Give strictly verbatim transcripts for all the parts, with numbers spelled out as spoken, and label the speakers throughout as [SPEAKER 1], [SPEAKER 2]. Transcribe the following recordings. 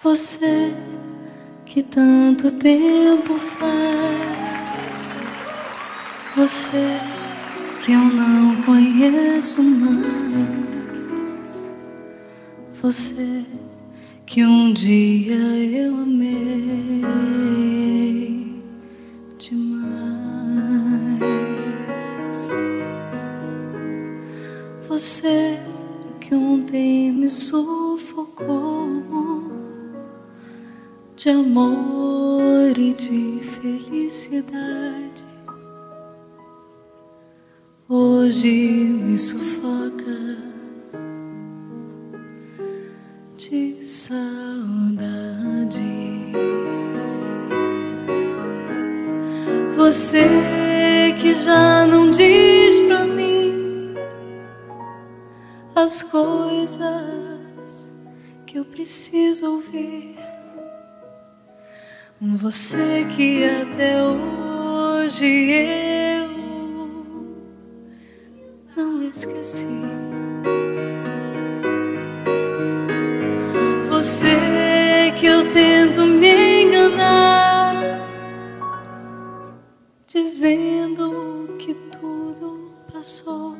[SPEAKER 1] Você que tanto tempo faz, você que eu não conheço mais, você que um dia eu amei demais, você que ontem me sufocou de amor e de felicidade, hoje me sufoca de saudade. Você que já não diz pra mim as coisas que eu preciso ouvir, você que até hoje eu não esqueci, você que eu tento me enganar, dizendo que tudo passou,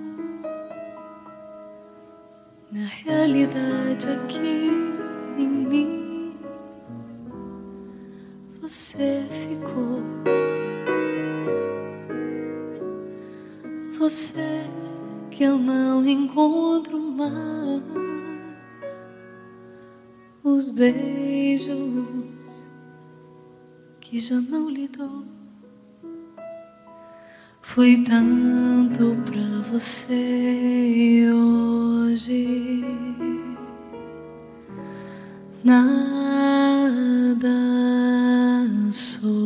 [SPEAKER 1] na realidade aqui em mim você ficou. Você que eu não encontro mais os beijos que já não lhe dou. Foi tanto pra você hoje, nada sou.